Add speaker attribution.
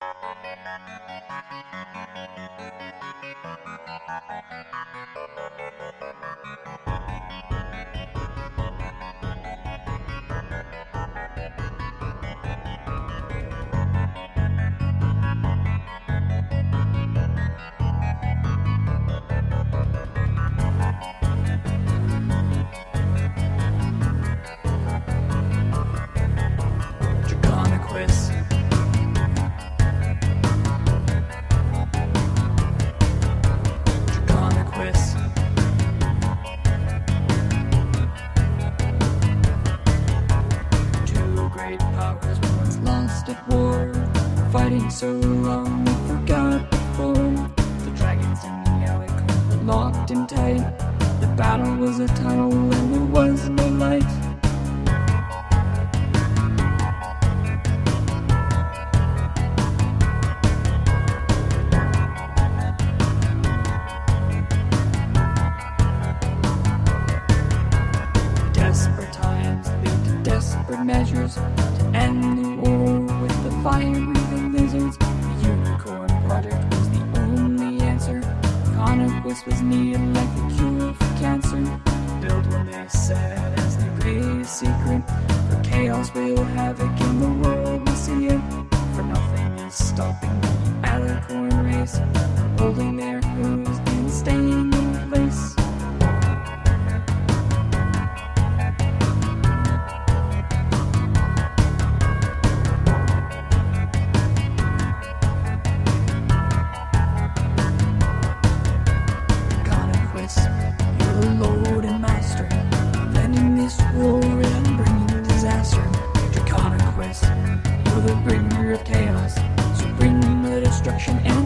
Speaker 1: At war, fighting so long we forgot before. The dragons in the alley were locked in tight. The battle was a tunnel and there was no light. Desperate times lead to desperate measures to end the war with the fire-breathing lizards. The Unicorn Project was the only answer. Conquest was needed like the cure for cancer. Build what they said as they raised secret. For chaos will havoc in the world, we see it. For nothing is stopping the Alicorn race from holding their hooves and staying in place. You're the Lord and Master, ending this war and bringing disaster. Draconic Quest, you're the bringer of chaos, so bring the destruction and